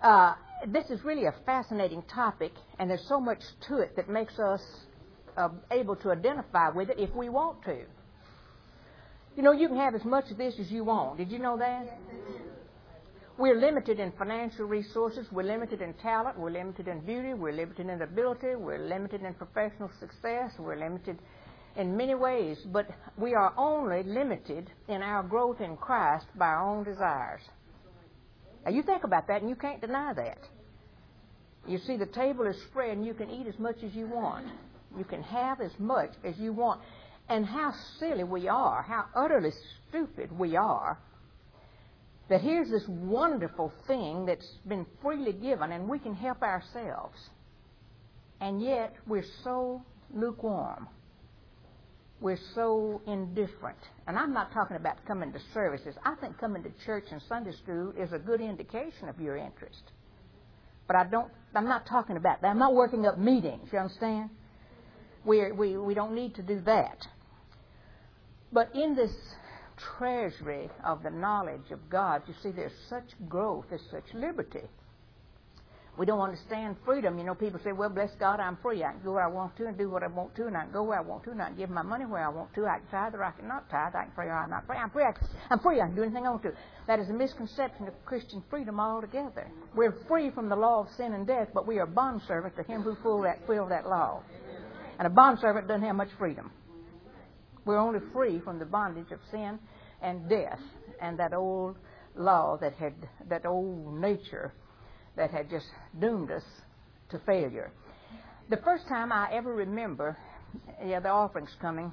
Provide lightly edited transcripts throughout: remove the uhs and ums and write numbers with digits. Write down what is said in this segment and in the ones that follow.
This is really a fascinating topic, and there's so much to it that makes us able to identify with it if we want to. You know, you can have as much of this as you want. Did you know that? We're limited in financial resources. We're limited in talent. We're limited in beauty. We're limited in ability. We're limited in professional success. We're limited in many ways. But we are only limited in our growth in Christ by our own desires. Now, you think about that, and you can't deny that. You see, the table is spread, and you can eat as much as you want. You can have as much as you want. And how silly we are, how utterly stupid we are, that here's this wonderful thing that's been freely given, and we can help ourselves. And yet, we're so lukewarm. We're so indifferent. And I'm not talking about coming to services. I think coming to church and Sunday school is a good indication of your interest. But I'm not talking about that. I'm not working up meetings, you understand? We don't need to do that. But in this treasury of the knowledge of God, you see, there's such growth, there's such liberty. We don't understand freedom. You know, people say, well, bless God, I'm free. I can go where I want to and do what I want to, and I can go where I want to, and I can give my money where I want to. I can tithe or I can not tithe. I can pray or I'm not pray. I'm free. I'm free. I can do anything I want to. That is a misconception of Christian freedom altogether. We're free from the law of sin and death, but we are bondservants to Him who fulfilled that law. And a bondservant doesn't have much freedom. We're only free from the bondage of sin and death and that old law that old nature that had just doomed us to failure. The first time I ever remember, the offering's coming.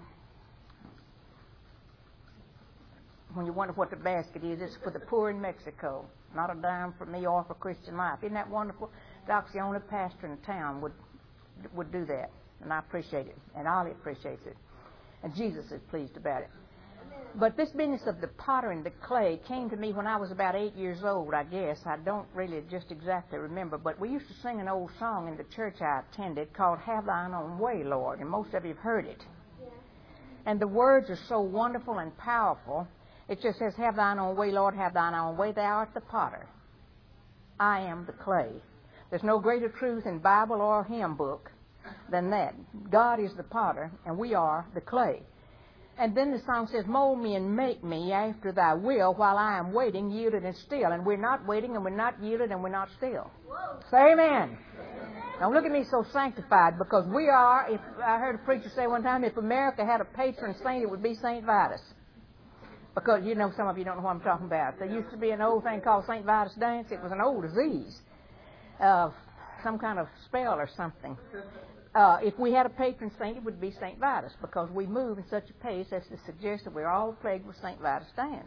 When you wonder what the basket is, it's for the poor in Mexico. Not a dime for me or for Christian Life. Isn't that wonderful? Doc's the only pastor in town would do that. And I appreciate it. And Ollie appreciates it. And Jesus is pleased about it. But this business of the potter and the clay came to me when I was about 8 years old, I guess. I don't really just exactly remember. But we used to sing an old song in the church I attended called Have Thine Own Way, Lord. And most of you have heard it. Yeah. And the words are so wonderful and powerful. It just says, Have Thine Own Way, Lord, have Thine Own way. Thou art the potter. I am the clay. There's no greater truth in Bible or hymn book than that. God is the potter, and we are the clay. And then the song says, Mold me and make me after Thy will while I am waiting, yielded and still. And we're not waiting, and we're not yielded, and we're not still. Whoa. Say amen. Don't look at me so sanctified, because we are, if I heard a preacher say one time, if America had a patron saint, it would be St. Vitus. Because, you know, some of you don't know what I'm talking about. There used to be an old thing called St. Vitus dance. It was an old disease. Some kind of spell or something. If we had a patron saint, it would be St. Vitus, because we move in such a pace as to suggest that we're all plagued with St. Vitus dance.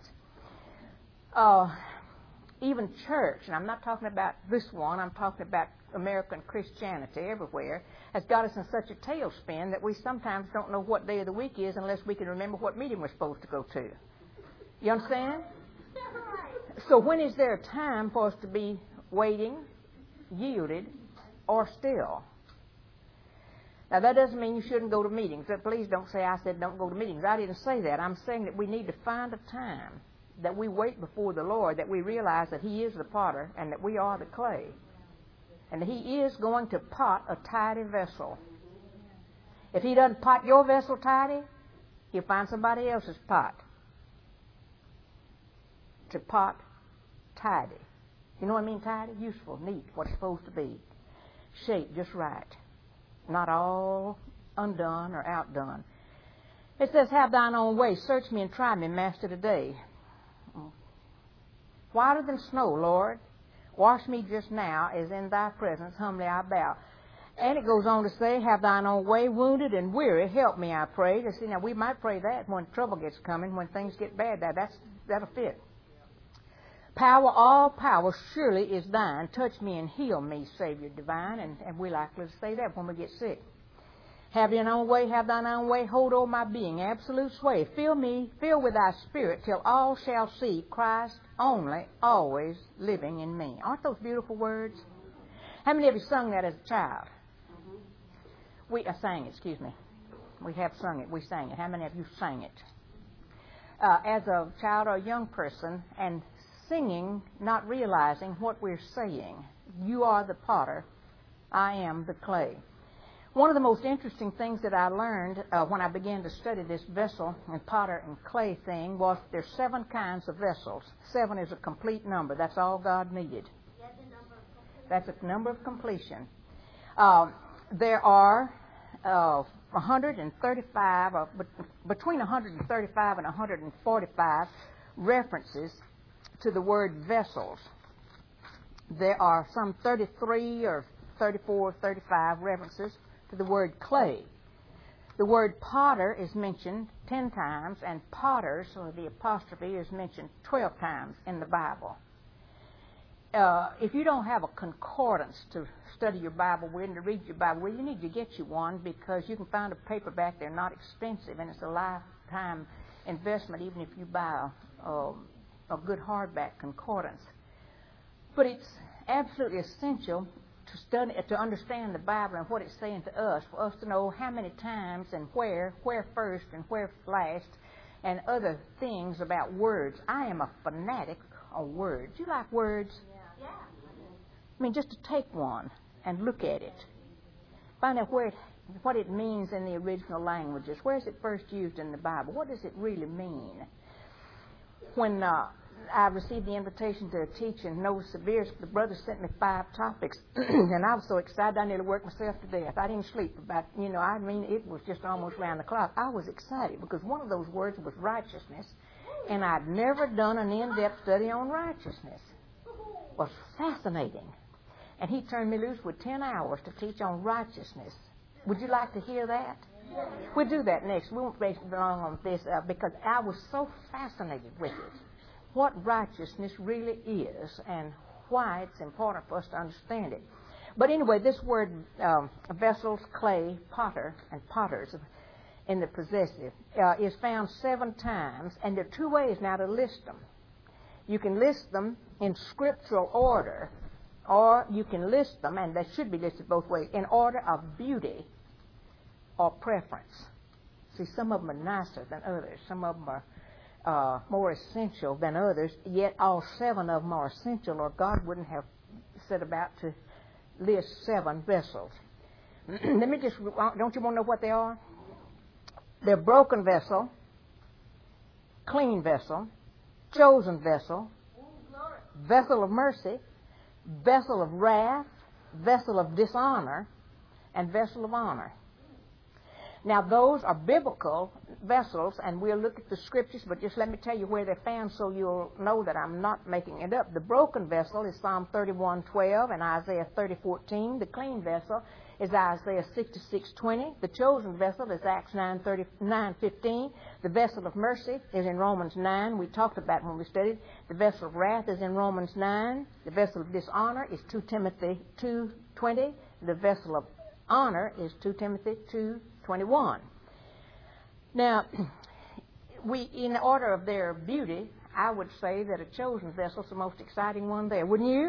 Even church, and I'm not talking about this one, I'm talking about American Christianity everywhere, has got us in such a tailspin that we sometimes don't know what day of the week is unless we can remember what meeting we're supposed to go to. You understand? So when is there a time for us to be waiting, yielded, or still? Now, that doesn't mean you shouldn't go to meetings. Please don't say I said don't go to meetings. I didn't say that. I'm saying that we need to find a time that we wait before the Lord, that we realize that He is the potter and that we are the clay. And that He is going to pot a tidy vessel. If He doesn't pot your vessel tidy, He'll find somebody else's pot to pot tidy. You know what I mean, tidy? Useful, neat, what it's supposed to be. Shaped just right. Not all undone or outdone. It says, Have Thine own way. Search me and try me, Master, today. Whiter than snow, Lord. Wash me just now, as in Thy presence humbly I bow. And it goes on to say, Have Thine own way, wounded and weary. Help me, I pray. You see, now we might pray that when trouble gets coming, when things get bad. That'll fit. Power, all power, surely is Thine. Touch me and heal me, Savior divine. And we likely to say that when we get sick. Have Thine own way, have Thine own way. Hold over my being, absolute sway. Fill with Thy Spirit, till all shall see Christ only, always living in me. Aren't those beautiful words? How many of you sung that as a child? We sang it, excuse me. We have sung it. We sang it. How many of you sang it? As a child or a young person, and singing, not realizing what we're saying. You are the potter. I am the clay. One of the most interesting things that I learned when I began to study this vessel and potter and clay thing was there's 7 kinds of vessels. 7 is a complete number. That's all God needed. That's a number of completion. There are 135, between 135 and 145 references to the word vessels. There are some 33 or 34, 35 references to the word clay. The word potter is mentioned 10 times, and potters, or the apostrophe, is mentioned 12 times in the Bible. If you don't have a concordance to study your Bible with and to read your Bible with, you need to get you one, because you can find a paperback. They're not expensive, and it's a lifetime investment even if you buy a good hardback concordance. But it's absolutely essential to study, to understand the Bible and what it's saying to us, for us to know how many times and where first and where last, and other things about words. I am a fanatic on words. You like words? Yeah. I mean, just to take one and look at it, find out what it means in the original languages. Where is it first used in the Bible? What does it really mean? When I received the invitation to teach in Novosibirsk, the brother sent me 5 topics, and I was so excited I nearly worked myself to death. I didn't sleep about, it was just almost round the clock. I was excited because one of those words was righteousness, and I'd never done an in-depth study on righteousness. It was fascinating. And he turned me loose with 10 hours to teach on righteousness. Would you like to hear that? We'll do that next. We won't waste long on this because I was so fascinated with it. What righteousness really is and why it's important for us to understand it. But anyway, this word vessels, clay, potter, and potters in the possessive is found 7 times, and there are 2 ways now to list them. You can list them in scriptural order, or you can list them, and they should be listed both ways, in order of beauty or preference. See, some of them are nicer than others. Some of them are more essential than others, yet all 7 of them are essential, or God wouldn't have set about to list 7 vessels. Let me just, don't you want to know what they are? They're broken vessel, clean vessel, chosen vessel, vessel of mercy, vessel of wrath, vessel of dishonor, and vessel of honor. Now, those are biblical vessels, and we'll look at the scriptures, but just let me tell you where they're found so you'll know that I'm not making it up. The broken vessel is Psalm 31:12 and Isaiah 30:14. The clean vessel is Isaiah 66:20. The chosen vessel is Acts 9:15. The vessel of mercy is in Romans 9. We talked about when we studied. The vessel of wrath is in Romans 9. The vessel of dishonor is 2 Timothy 2:20. The vessel of honor is 2 Timothy 2:21. Now, in order of their beauty, I would say that a chosen vessel is the most exciting one there, wouldn't you?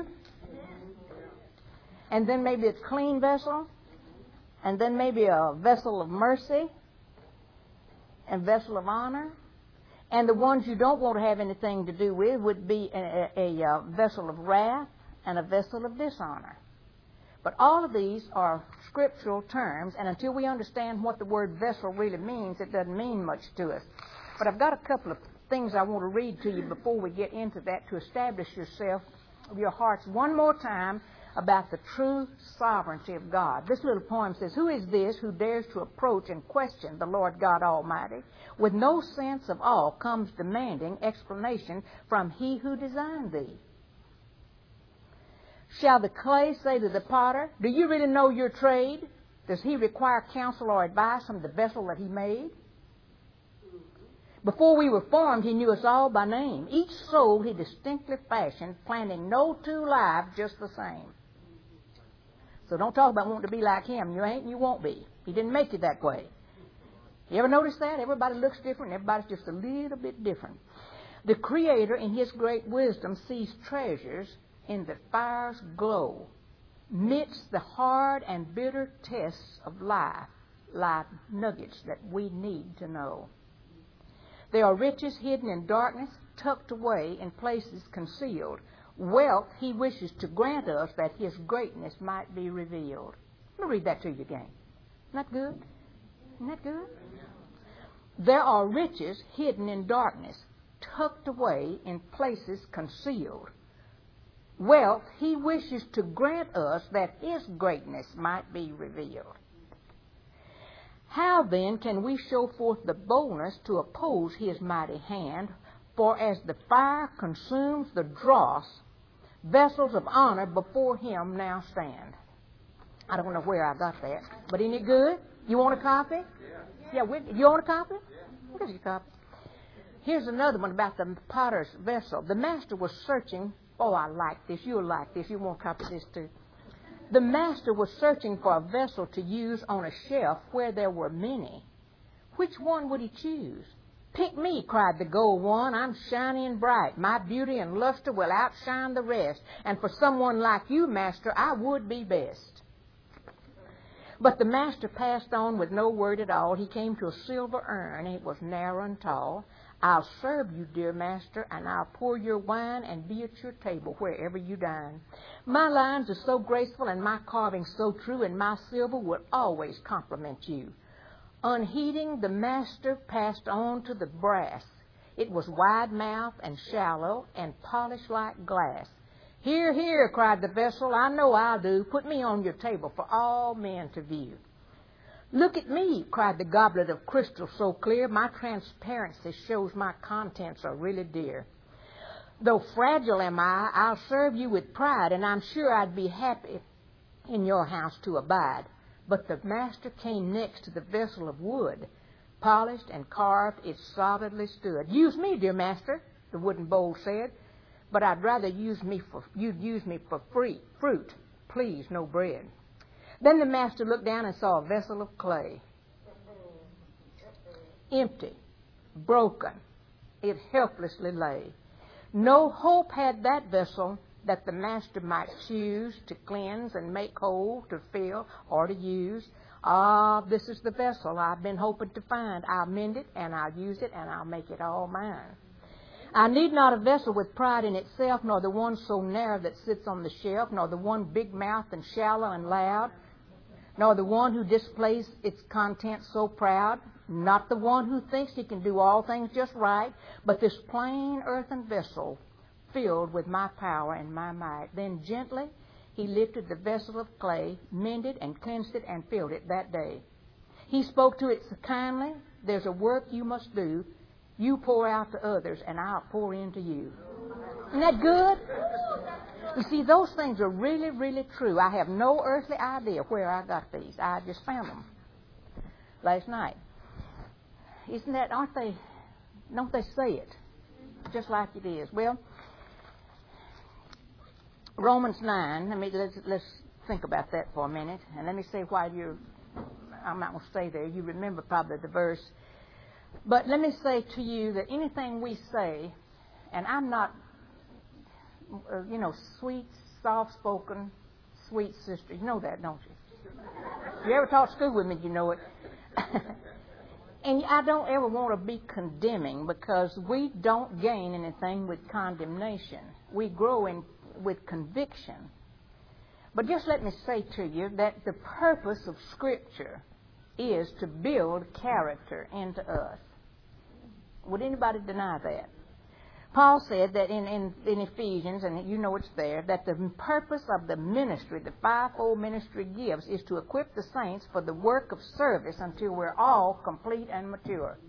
And then maybe a clean vessel, and then maybe a vessel of mercy, and vessel of honor. And the ones you don't want to have anything to do with would be a vessel of wrath and a vessel of dishonor. But all of these are scriptural terms, and until we understand what the word vessel really means, it doesn't mean much to us. But I've got a couple of things I want to read to you before we get into that to establish your hearts one more time about the true sovereignty of God. This little poem says, "Who is this who dares to approach and question the Lord God Almighty? With no sense of awe comes demanding explanation from He who designed thee. Shall the clay say to the potter, 'Do you really know your trade?' Does he require counsel or advice from the vessel that he made? Before we were formed, he knew us all by name. Each soul he distinctly fashioned, planning no 2 lives just the same." So don't talk about wanting to be like him. You ain't and you won't be. He didn't make you that way. You ever notice that? Everybody looks different. Everybody's just a little bit different. The Creator, in His great wisdom, sees treasures in the fire's glow, midst the hard and bitter tests of life nuggets that we need to know. There are riches hidden in darkness, tucked away in places concealed, Wealth he wishes to grant us that his greatness might be revealed. Let me read that to you again. Isn't that good? Isn't that good? There are riches hidden in darkness, tucked away in places concealed. Wealth he wishes to grant us that his greatness might be revealed. How then can we show forth the boldness to oppose his mighty hand? For as the fire consumes the dross, vessels of honor before him now stand. I don't know where I got that, but isn't it good? You want a copy? Yeah. You want a copy? Yeah. Here's your copy. Here's another one about the potter's vessel. The master was searching. Oh, I like this. You'll like this. You want a copy of this too. The master was searching for a vessel to use on a shelf where there were many. Which one would he choose? Pick me, cried the gold one. I'm shiny and bright. My beauty and luster will outshine the rest. And for someone like you, master, I would be best. But the master passed on with no word at all. He came to a silver urn. It was narrow and tall. I'll serve you, dear master, and I'll pour your wine and be at your table wherever you dine. My lines are so graceful and my carving so true, and my silver will always compliment you. Unheeding, the master passed on to the brass. It was wide-mouthed and shallow and polished like glass. Here, here, cried the vessel, I know I'll do. Put me on your table for all men to view. Look at me, cried the goblet of crystal so clear, my transparency shows my contents are really dear. Though fragile am I, I'll serve you with pride, and I'm sure I'd be happy in your house to abide. But the master came next to the vessel of wood, polished and carved, it solidly stood. Use me, dear master, the wooden bowl said, but I'd rather you'd use me for fruit, please, no bread. Then the master looked down and saw a vessel of clay, empty, broken. It helplessly lay. No hope had that vessel that the master might choose to cleanse and make whole, to fill, or to use. Ah, this is the vessel I've been hoping to find. I'll mend it, and I'll use it, and I'll make it all mine. I need not a vessel with pride in itself, nor the one so narrow that sits on the shelf, nor the one big-mouthed and shallow and loud, nor the one who displays its contents so proud, not the one who thinks he can do all things just right, but this plain earthen vessel filled with my power and my might. Then gently he lifted the vessel of clay, mended and cleansed it and filled it that day. He spoke to it kindly, there's a work you must do. You pour out to others and I'll pour into you. Isn't that good? You see, those things are really, really true. I have no earthly idea where I got these. I just found them last night. Isn't that, don't they say it just like it is? Well, Romans 9, let's think about that for a minute. And let me say why I'm not going to stay there. You remember probably the verse. But let me say to you that anything we say, and I'm not, sweet, soft-spoken, sweet sister. You know that, don't you? If you ever taught school with me, you know it. And I don't ever want to be condemning, because we don't gain anything with condemnation. We grow with conviction. But just let me say to you that the purpose of Scripture is to build character into us. Would anybody deny that? Paul said that in Ephesians, and you know it's there, that the purpose of the ministry, the fivefold ministry gives, is to equip the saints for the work of service until we're all complete and mature.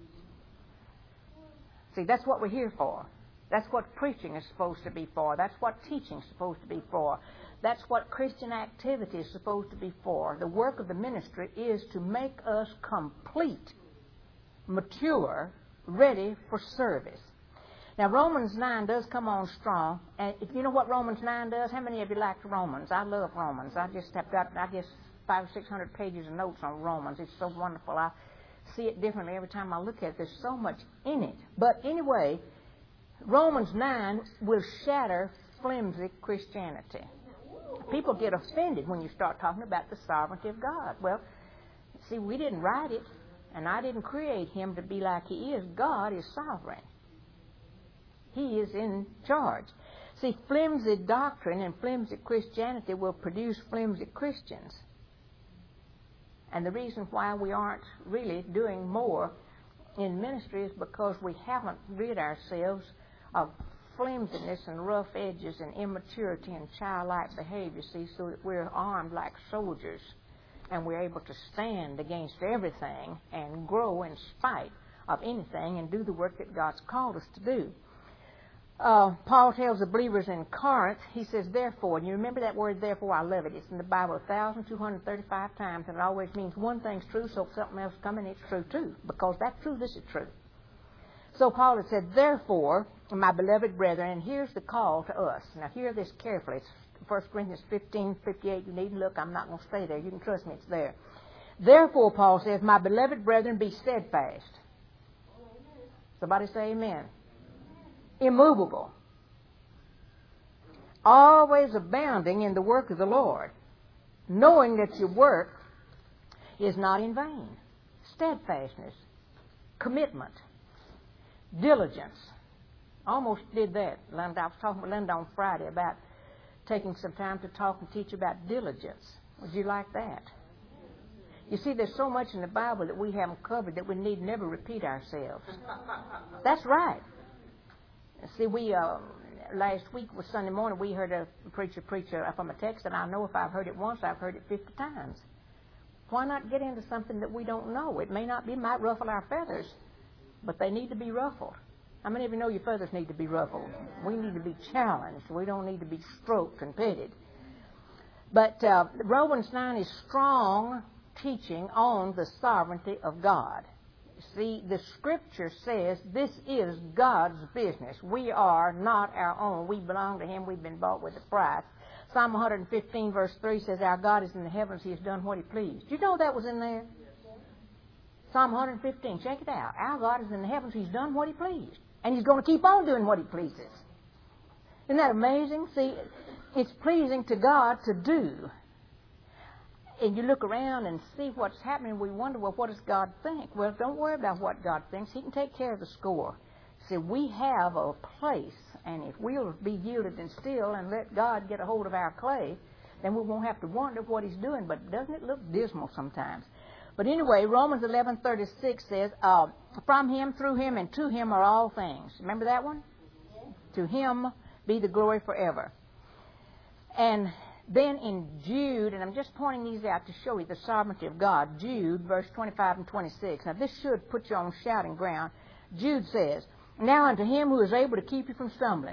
See, that's what we're here for. That's what preaching is supposed to be for. That's what teaching is supposed to be for. That's what Christian activity is supposed to be for. The work of the ministry is to make us complete, mature, ready for service. Now, Romans 9 does come on strong. And if you know what Romans 9 does, how many of you like Romans? I love Romans. I just have got, 500 or 600 pages of notes on Romans. It's so wonderful. I see it differently every time I look at it. There's so much in it. But anyway, Romans 9 will shatter flimsy Christianity. People get offended when you start talking about the sovereignty of God. Well, see, we didn't write it, and I didn't create him to be like he is. God is sovereign. He is in charge. See, flimsy doctrine and flimsy Christianity will produce flimsy Christians. And the reason why we aren't really doing more in ministry is because we haven't rid ourselves of flimsiness and rough edges and immaturity and childlike behavior, see, so that we're armed like soldiers and we're able to stand against everything and grow in spite of anything and do the work that God's called us to do. Paul tells the believers in Corinth, he says, therefore, and you remember that word therefore, I love it. It's in the Bible 1,235 times, and it always means one thing's true, so if something else comes in, it's true too, because that's true, this is true. So Paul had said, therefore, my beloved brethren, and here's the call to us. Now hear this carefully. It's 1 Corinthians 15:58. You needn't look, I'm not going to stay there. You can trust me, it's there. Therefore, Paul says, my beloved brethren, be steadfast. Somebody say amen. Immovable, always abounding in the work of the Lord, knowing that your work is not in vain. Steadfastness, commitment, diligence. I almost did that. I was talking with Linda on Friday about taking some time to talk and teach about diligence. Would you like that? You see, there's so much in the Bible that we haven't covered that we need never repeat ourselves. That's right. See, we last week was Sunday morning, we heard a preacher preach from a text, and I know if I've heard it once, I've heard it 50 times. Why not get into something that we don't know? It may not be, might ruffle our feathers, but they need to be ruffled. How many of you know your feathers need to be ruffled? We need to be challenged. We don't need to be stroked and petted. But Romans 9 is strong teaching on the sovereignty of God. See, the Scripture says this is God's business. We are not our own. We belong to Him. We've been bought with a price. Psalm 115, verse 3 says, our God is in the heavens. He has done what He pleased. Did you know that was in there? Psalm 115, check it out. Our God is in the heavens. He's done what He pleased. And He's going to keep on doing what He pleases. Isn't that amazing? See, it's pleasing to God to do. And you look around and see what's happening, we wonder, well, what does God think? Well, don't worry about what God thinks. He can take care of the score. See, we have a place, and if we'll be yielded and still and let God get a hold of our clay, then we won't have to wonder what He's doing. But doesn't it look dismal sometimes? But anyway, Romans 11:36 says, from Him, through Him, and to Him are all things. Remember that one? To Him be the glory forever. And then in Jude, and I'm just pointing these out to show you the sovereignty of God, Jude, verse 25 and 26. Now, this should put you on shouting ground. Jude says, now unto Him who is able to keep you from stumbling.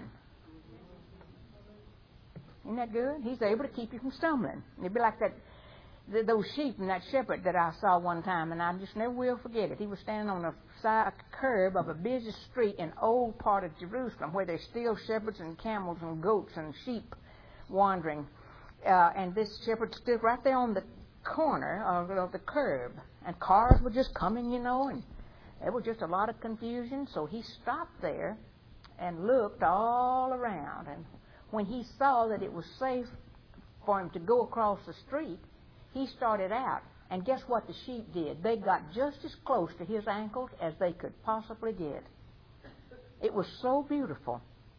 Isn't that good? He's able to keep you from stumbling. It'd be like those sheep and that shepherd that I saw one time, and I just never will forget it. He was standing on the side curb of a busy street in old part of Jerusalem where there's still shepherds and camels and goats and sheep wandering. And this shepherd stood right there on the corner of the curb. And cars were just coming, and there was just a lot of confusion. So he stopped there and looked all around. And when he saw that it was safe for him to go across the street, he started out. And guess what the sheep did? They got just as close to his ankles as they could possibly get. It was so beautiful.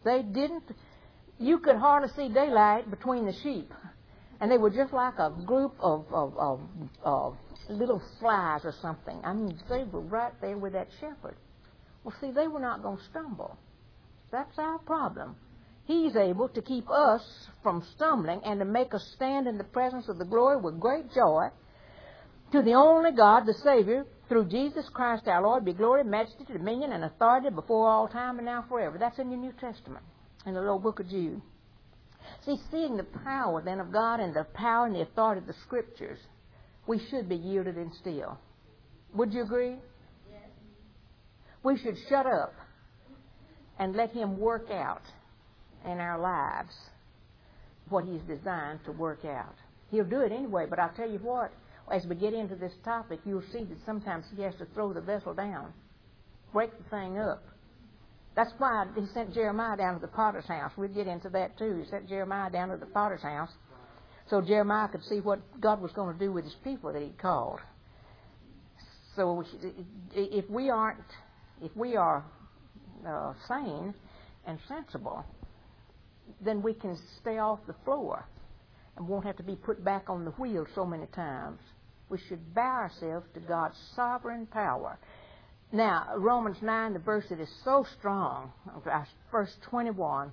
You could hardly see daylight between the sheep. And they were just like a group of little flies or something. I mean, they were right there with that shepherd. Well, see, they were not going to stumble. That's our problem. He's able to keep us from stumbling and to make us stand in the presence of the glory with great joy. To the only God, the Savior, through Jesus Christ our Lord, be glory, majesty, dominion, and authority before all time and now forever. That's in your New Testament, in the little book of Jude. See, seeing the power then of God and the power and the authority of the Scriptures, we should be yielded and still. Would you agree? Yes. We should shut up and let Him work out in our lives what He's designed to work out. He'll do it anyway, but I'll tell you what, as we get into this topic, you'll see that sometimes He has to throw the vessel down, break the thing up. That's why He sent Jeremiah down to the potter's house. We'll get into that too. He sent Jeremiah down to the potter's house so Jeremiah could see what God was going to do with His people that He'd called. So if we are sane and sensible, then we can stay off the floor and won't have to be put back on the wheel so many times. We should bow ourselves to God's sovereign power. Now, Romans 9, the verse that is so strong, verse 21,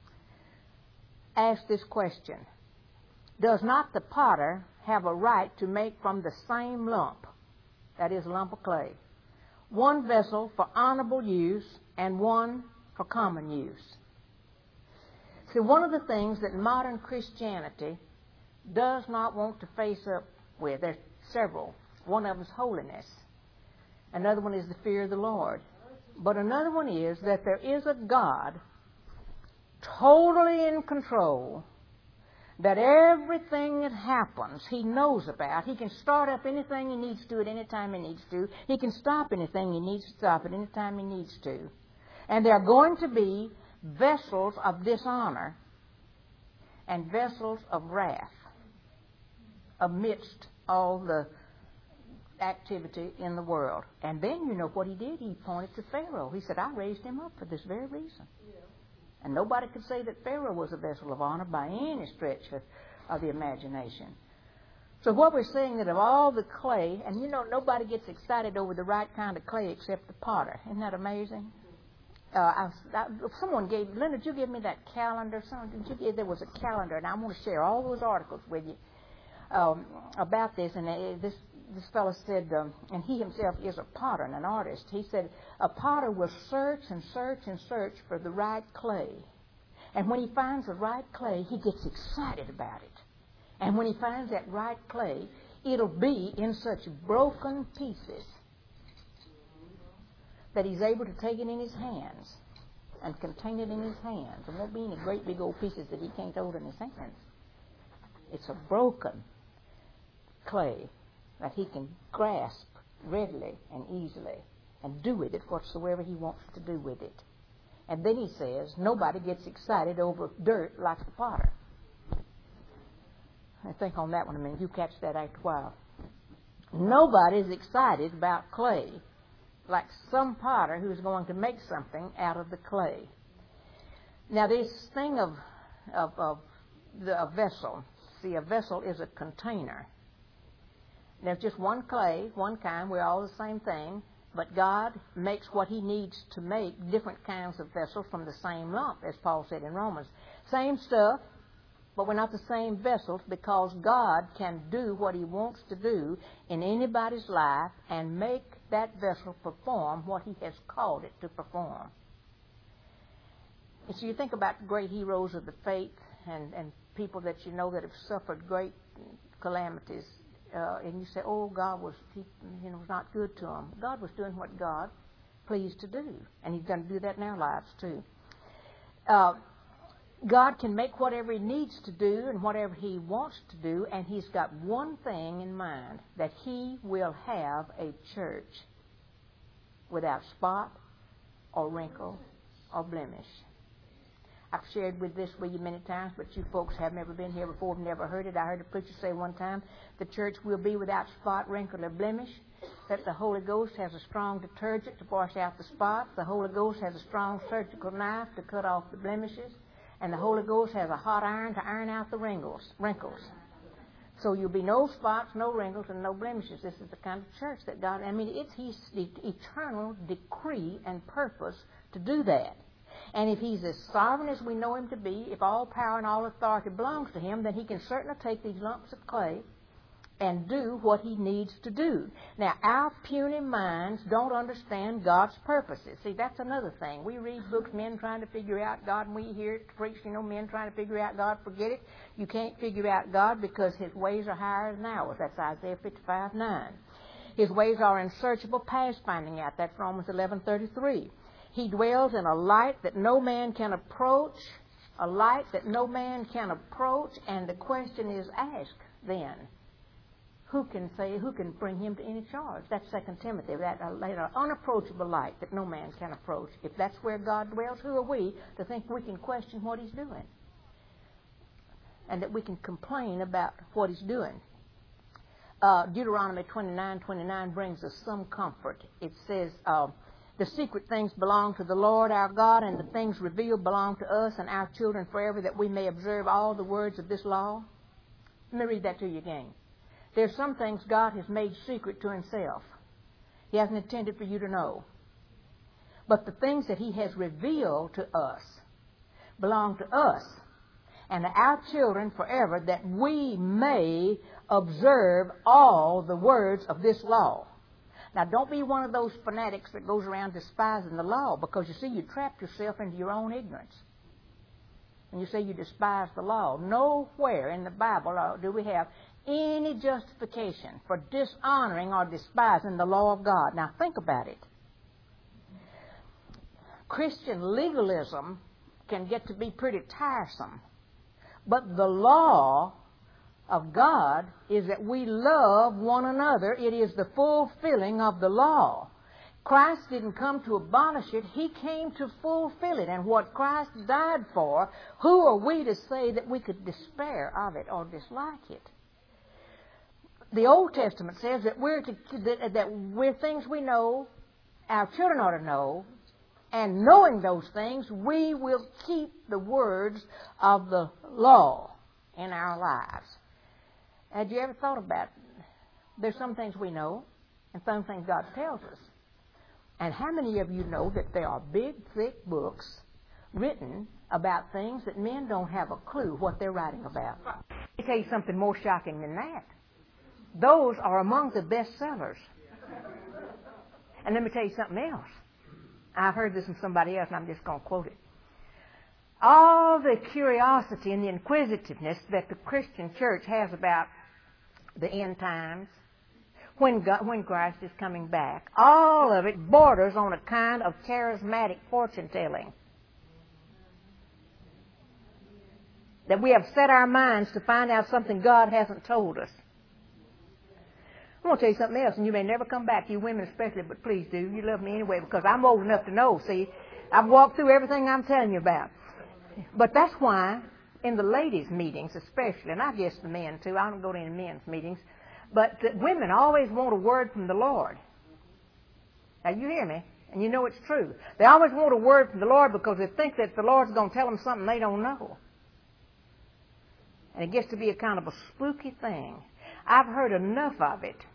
asks this question: does not the potter have a right to make from the same lump, that is, a lump of clay, one vessel for honorable use and one for common use? See, one of the things that modern Christianity does not want to face up with, there's several. One of them is holiness. Another one is the fear of the Lord. But another one is that there is a God totally in control, that everything that happens He knows about. He can start up anything He needs to at any time He needs to. He can stop anything He needs to stop at any time He needs to. And there are going to be vessels of dishonor and vessels of wrath amidst all the activity in the world. And then you know what He did? He pointed to Pharaoh. He said, I raised him up for this very reason. Yeah. And nobody could say that Pharaoh was a vessel of honor by any stretch of the imagination. So what we're saying that of all the clay, and you know nobody gets excited over the right kind of clay except the potter. Isn't that amazing? Someone gave, Linda, did you give me that calendar? There was a calendar, and I want to share all those articles with you about this. And this fellow said, and he himself is a potter and an artist. He said, a potter will search and search and search for the right clay. And when he finds the right clay, he gets excited about it. And when he finds that right clay, it'll be in such broken pieces that he's able to take it in his hands and contain it in his hands. It won't be any great big old pieces that he can't hold in his hands. It's a broken clay that he can grasp readily and easily and do with it whatsoever he wants to do with it. And then he says, nobody gets excited over dirt like the potter. I think on that one a minute. You catch that after a while. Nobody's excited about clay like some potter who's going to make something out of the clay. Now, this thing of a vessel. See, a vessel is a container. There's just one clay, one kind. We're all the same thing. But God makes what He needs to make different kinds of vessels from the same lump, as Paul said in Romans. Same stuff, but we're not the same vessels, because God can do what He wants to do in anybody's life and make that vessel perform what He has called it to perform. And so you think about great heroes of the faith and people that you know that have suffered great calamities. And you say, oh, God was not good to them. God was doing what God pleased to do. And He's going to do that in our lives, too. God can make whatever He needs to do and whatever He wants to do, and He's got one thing in mind, that He will have a church without spot or wrinkle or blemish. I've shared this with you many times, but you folks have never been here before, have never heard it. I heard a preacher say one time, the church will be without spot, wrinkle, or blemish, that the Holy Ghost has a strong detergent to wash out the spots, the Holy Ghost has a strong surgical knife to cut off the blemishes, and the Holy Ghost has a hot iron to iron out the wrinkles. So you'll be no spots, no wrinkles, and no blemishes. This is the kind of church that God, it's His eternal decree and purpose to do that. And if He's as sovereign as we know Him to be, if all power and all authority belongs to Him, then He can certainly take these lumps of clay and do what He needs to do. Now, our puny minds don't understand God's purposes. See, that's another thing. We read books, men trying to figure out God, and we hear it preached, men trying to figure out God. Forget it. You can't figure out God because His ways are higher than ours. That's Isaiah 55:9. His ways are unsearchable past finding out. That's Romans 11:33. He dwells in a light that no man can approach, and the question is asked then, who can bring Him to any charge? That's 2 Timothy, that unapproachable light that no man can approach. If that's where God dwells, who are we to think we can question what He's doing? And that we can complain about what He's doing. Deuteronomy 29:29 brings us some comfort. It says, The secret things belong to the Lord our God, and the things revealed belong to us and our children forever, that we may observe all the words of this law. Let me read that to you again. There's some things God has made secret to himself. He hasn't intended for you to know. But the things that he has revealed to us belong to us and to our children forever, that we may observe all the words of this law. Now, don't be one of those fanatics that goes around despising the law, because, you see, you trapped yourself into your own ignorance. And you say you despise the law. Nowhere in the Bible do we have any justification for dishonoring or despising the law of God. Now, think about it. Christian legalism can get to be pretty tiresome. But the law of God is that we love one another. It is the fulfilling of the law. Christ didn't come to abolish it. He came to fulfill it. And what Christ died for, who are we to say that we could despair of it or dislike it? The Old Testament says that we're things we know, our children ought to know, and knowing those things, we will keep the words of the law in our lives. Had you ever thought about it? There's some things we know and some things God tells us. And how many of you know that there are big, thick books written about things that men don't have a clue what they're writing about? Let me tell you something more shocking than that. Those are among the best sellers. And let me tell you something else. I've heard this from somebody else, and I'm just going to quote it. All the curiosity and the inquisitiveness that the Christian church has about the end times, when Christ is coming back, all of it borders on a kind of charismatic fortune-telling. That we have set our minds to find out something God hasn't told us. I'm going to tell you something else, and you may never come back, you women especially, but please do. You love me anyway, because I'm old enough to know, see. I've walked through everything I'm telling you about. But that's why, in the ladies' meetings especially, and I guess the men too, I don't go to any men's meetings, but the women always want a word from the Lord. Now, you hear me, and you know it's true. They always want a word from the Lord because they think that the Lord's going to tell them something they don't know. And it gets to be a kind of a spooky thing. I've heard enough of it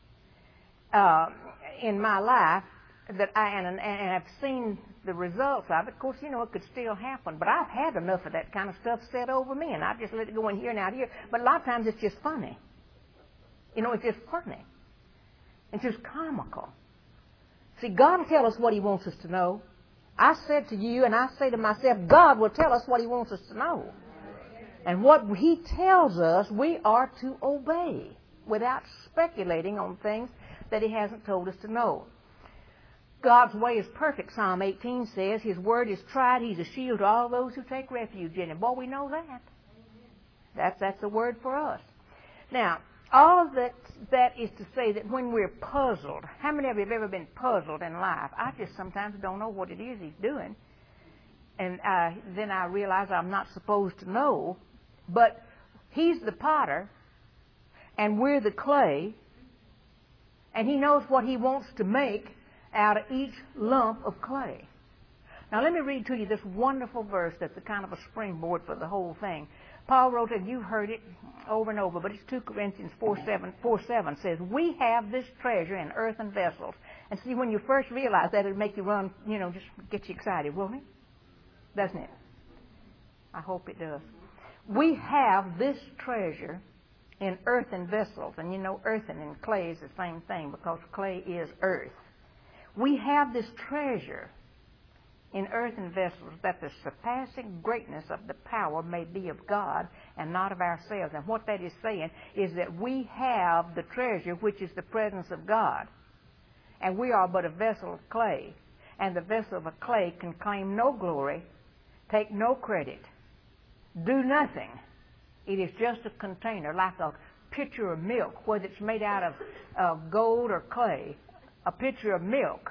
in my life that and I've seen the results of it. Of course, you know, it could still happen, but I've had enough of that kind of stuff said over me, and I've just let it go in here and out here. But a lot of times it's just funny. You know, it's just funny. It's just comical. See, God will tell us what He wants us to know. I said to you, and I say to myself, God will tell us what He wants us to know. And what He tells us, we are to obey without speculating on things that He hasn't told us to know. God's way is perfect, Psalm 18 says. His word is tried. He's a shield to all those who take refuge in Him. Boy, we know that. That's a word for us. Now, all of that is to say that when we're puzzled, how many of you have ever been puzzled in life? I just sometimes don't know what it is He's doing. And then I realize I'm not supposed to know. But He's the potter, and we're the clay, and He knows what He wants to make out of each lump of clay. Now let me read to you this wonderful verse that's a kind of a springboard for the whole thing. Paul wrote it, and you've heard it over and over, but it's 2 Corinthians 4:7 says, we have this treasure in earthen vessels. And see, when you first realize that, it'll make you run, you know, just get you excited, won't it? Doesn't it? I hope it does. We have this treasure in earthen vessels. And you know, earthen and clay is the same thing, because clay is earth. We have this treasure in earthen vessels, that the surpassing greatness of the power may be of God and not of ourselves. And what that is saying is that we have the treasure, which is the presence of God. And we are but a vessel of clay. And the vessel of clay can claim no glory, take no credit, do nothing. It is just a container, like a pitcher of milk, whether it's made out of gold or clay. A pitcher of milk,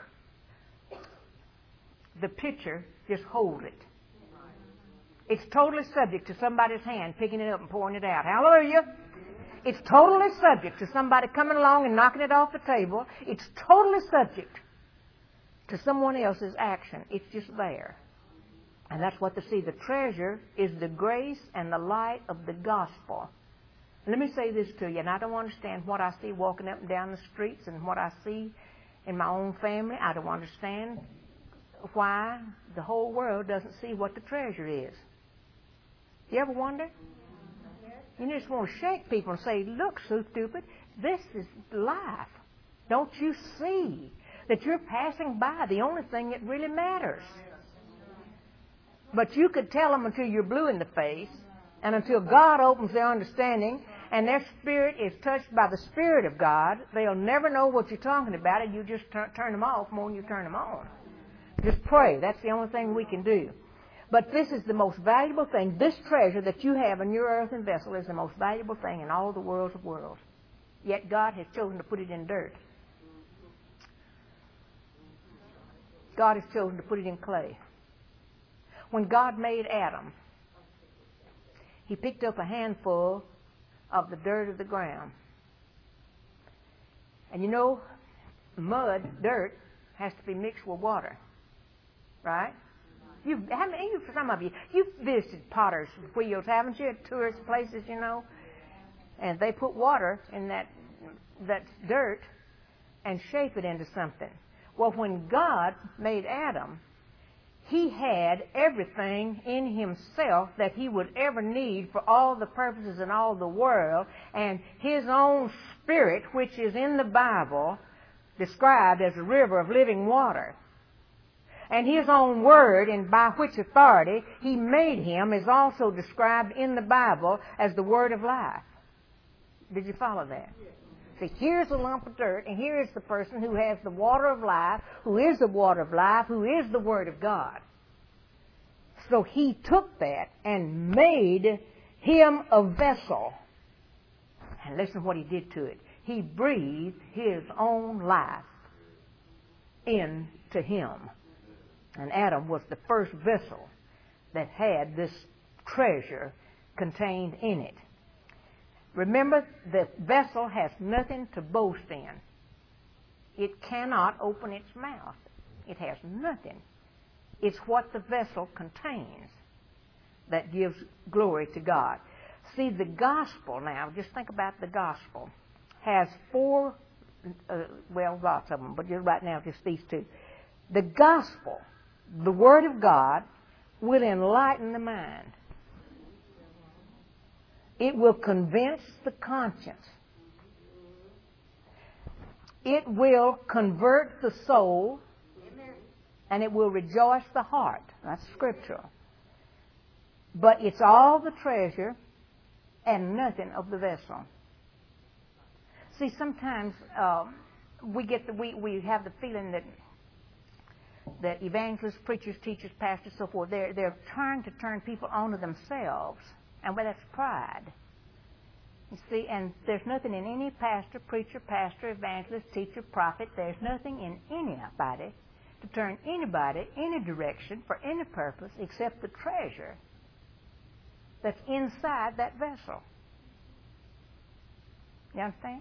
the pitcher just holds it. It's totally subject to somebody's hand picking it up and pouring it out. Hallelujah! It's totally subject to somebody coming along and knocking it off the table. It's totally subject to someone else's action. It's just there. And that's what the treasure is, the grace and the light of the gospel. Let me say this to you, and I don't understand what I see walking up and down the streets and what I see in my own family. I don't understand why the whole world doesn't see what the treasure is. You ever wonder? You just want to shake people and say, look, so stupid, this is life. Don't you see that you're passing by the only thing that really matters? But you could tell them until you're blue in the face and until God opens their understanding and their spirit is touched by the Spirit of God, they'll never know what you're talking about, and you just turn them off more than you turn them on. Just pray. That's the only thing we can do. But this is the most valuable thing. This treasure that you have in your earthen vessel is the most valuable thing in all the worlds of worlds. Yet God has chosen to put it in dirt. God has chosen to put it in clay. When God made Adam, He picked up a handful of the dirt of the ground. And you know, mud, dirt, has to be mixed with water. Right? Some of you've visited Potter's Wheels, haven't you, at tourist places, you know? And they put water in that dirt and shape it into something. Well, when God made Adam, He had everything in Himself that He would ever need for all the purposes in all the world, and His own Spirit, which is in the Bible, described as a river of living water. And His own Word, and by which authority He made Him, is also described in the Bible as the Word of life. Did you follow that? See, here's a lump of dirt, and here is the person who has the water of life, who is the water of life, who is the Word of God. So He took that and made him a vessel. And listen to what He did to it. He breathed His own life into him. And Adam was the first vessel that had this treasure contained in it. Remember, the vessel has nothing to boast in. It cannot open its mouth. It has nothing. It's what the vessel contains that gives glory to God. See, the gospel now, just think about the gospel, has four, lots of them, but just right now, just these two. The gospel, the Word of God, will enlighten the mind. It will convince the conscience. It will convert the soul. And it will rejoice the heart. That's scriptural. But it's all the treasure and nothing of the vessel. See, sometimes we have the feeling that evangelists, preachers, teachers, pastors, so forth, they're trying to turn people onto themselves. And well, that's pride. You see, and there's nothing in any pastor, preacher, evangelist, teacher, prophet, there's nothing in anybody to turn anybody any direction for any purpose except the treasure that's inside that vessel. You understand?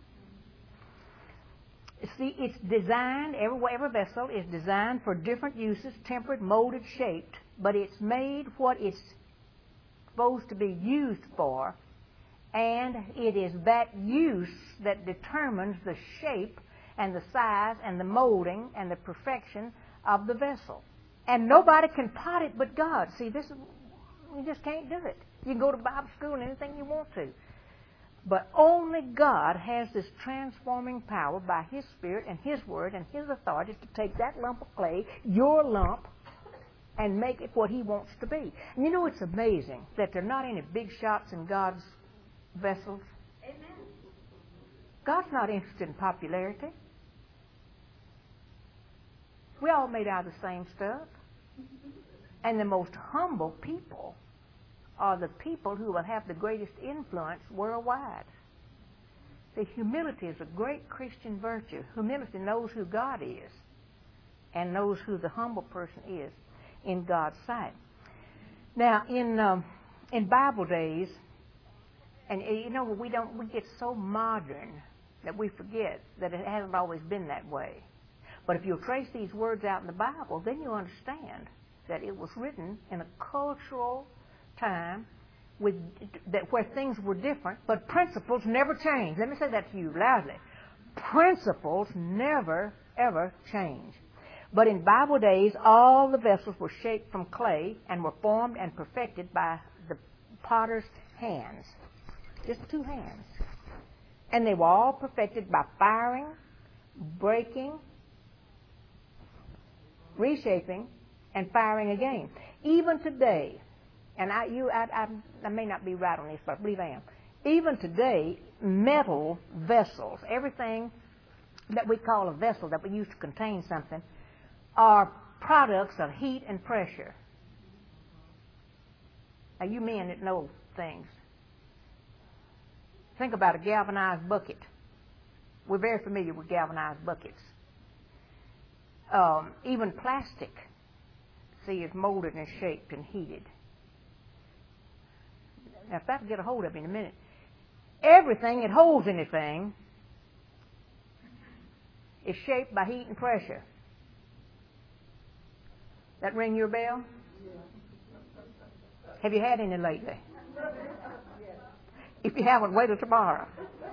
See, it's designed, every vessel is designed for different uses, tempered, molded, shaped, but it's made what it's supposed to be used for, and it is that use that determines the shape and the size and the molding and the perfection of the vessel. And nobody can pot it but God. See, you just can't do it. You can go to Bible school and anything you want to. But only God has this transforming power by His Spirit and His Word and His authority to take that lump of clay, your lump, and make it what He wants to be. And you know, it's amazing that there are not any big shots in God's vessels. Amen. God's not interested in popularity. We all made out of the same stuff. And the most humble people are the people who will have the greatest influence worldwide. See, humility is a great Christian virtue. Humility knows who God is and knows who the humble person is in God's sight. Now, in Bible days, and you know, we get so modern that we forget that it hasn't always been that way. But if you'll trace these words out in the Bible, then you'll understand that it was written in a cultural time where things were different, but principles never change. Let me say that to you loudly. Principles never, ever change. But in Bible days, all the vessels were shaped from clay and were formed and perfected by the potter's hands. Just two hands. And they were all perfected by firing, breaking, reshaping, and firing again. Even today, and I may not be right on this, but I believe I am. Even today, metal vessels, everything that we call a vessel that we use to contain something, are products of heat and pressure. Now, you men that know things, think about a galvanized bucket. We're very familiar with galvanized buckets. Even plastic, see, is molded and shaped and heated. Now, if I can get a hold of you in a minute, everything that holds anything is shaped by heat and pressure. That ring your bell? Have you had any lately? If you haven't, wait till tomorrow.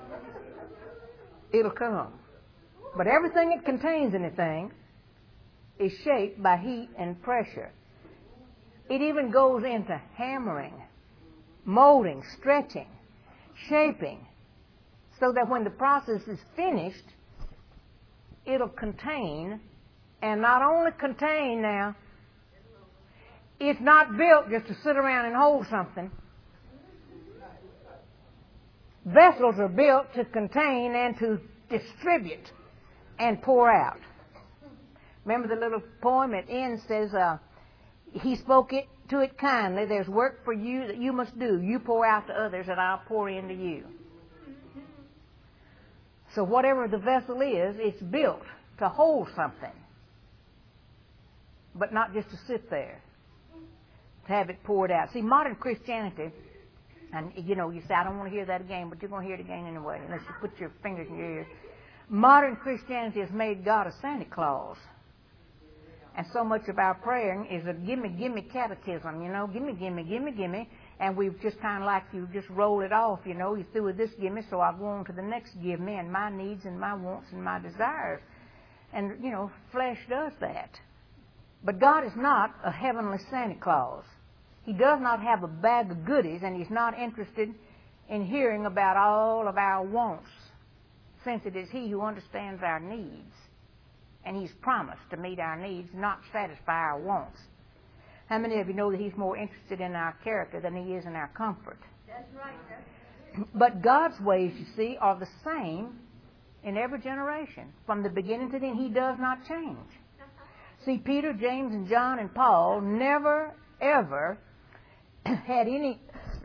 It'll come. But everything that contains anything is shaped by heat and pressure. It even goes into hammering, molding, stretching, shaping, so that when the process is finished, it'll contain, and not only contain now, it's not built just to sit around and hold something. Vessels are built to contain and to distribute and pour out. Remember the little poem at the end says, he spoke it to it kindly. There's work for you that you must do. You pour out to others and I'll pour into you. So whatever the vessel is, it's built to hold something. But not just to sit there. To have it poured out. See, modern Christianity, and you know, you say, I don't want to hear that again, but you're going to hear it again anyway, unless you put your fingers in your ears. Modern Christianity has made God a Santa Claus. And so much of our praying is a gimme catechism, you know, gimme. And we've just kind of like you just roll it off, you know, you're through with this gimme, so I'll go on to the next give me and my needs and my wants and my desires. And, you know, flesh does that. But God is not a heavenly Santa Claus. He does not have a bag of goodies, and He's not interested in hearing about all of our wants, since it is He who understands our needs. And He's promised to meet our needs, not satisfy our wants. How many of you know that He's more interested in our character than He is in our comfort? That's right. But God's ways, you see, are the same in every generation. From the beginning to the end, He does not change. See, Peter, James, and John, and Paul never, ever had any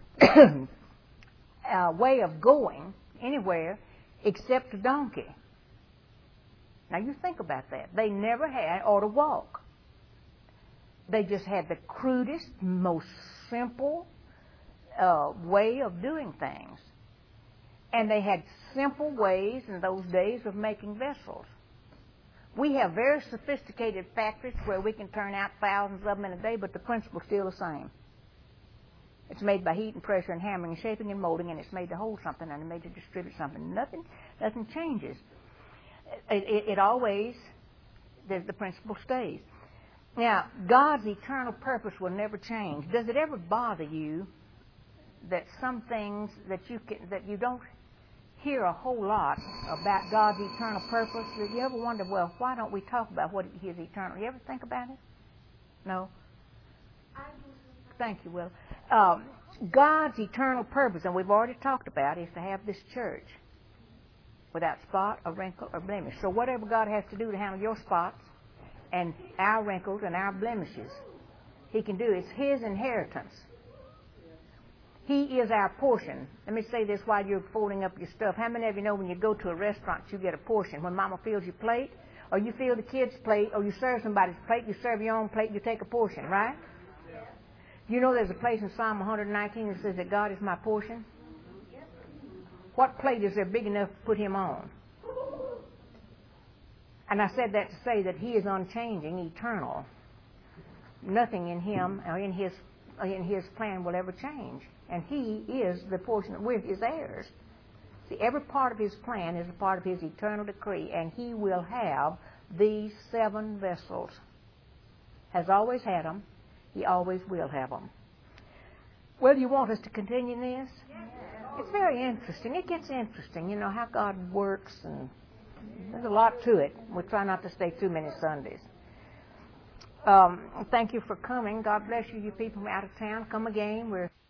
way of going anywhere except a donkey. Now, you think about that. They never had or to walk. They just had the crudest, most simple way of doing things. And they had simple ways in those days of making vessels. We have very sophisticated factories where we can turn out thousands of them in a day, but the principle's still the same. It's made by heat and pressure and hammering and shaping and molding, and it's made to hold something and it's made to distribute something. Nothing changes. It always, the principle stays. Now, God's eternal purpose will never change. Does it ever bother you that some things that you don't hear a whole lot about God's eternal purpose? Did you ever wonder, well, why don't we talk about what His eternal? You ever think about it? No? Thank you, Will. God's eternal purpose, and we've already talked about, is to have this church without spot or wrinkle or blemish. So whatever God has to do to handle your spots and our wrinkles and our blemishes, He can do. It's His inheritance. He is our portion. Let me say this while you're folding up your stuff. How many of you know when you go to a restaurant, you get a portion? When Mama fills your plate, or you fill the kid's plate, or you serve somebody's plate, you serve your own plate, you take a portion, right? Yeah. You know there's a place in Psalm 119 that says that God is my portion? What plate is there big enough to put Him on? And I said that to say that He is unchanging, eternal. Nothing in Him or in His plan will ever change. And He is the portion that we're His heirs. See, every part of His plan is a part of His eternal decree, and He will have these 7 vessels. Has always had them. He always will have them. Well, do you want us to continue this? It's very interesting. It gets interesting, you know, how God works, and there's a lot to it. We try not to stay too many Sundays. Thank you for coming. God bless you, you people from out of town. Come again. We're